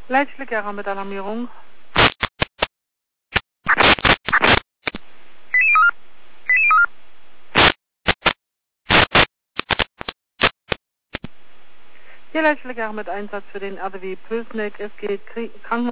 Leitstelle mit Alarmierung. Hier Leitstelle mit Einsatz für den RDW Pülsneck. Es geht Krankenhaus.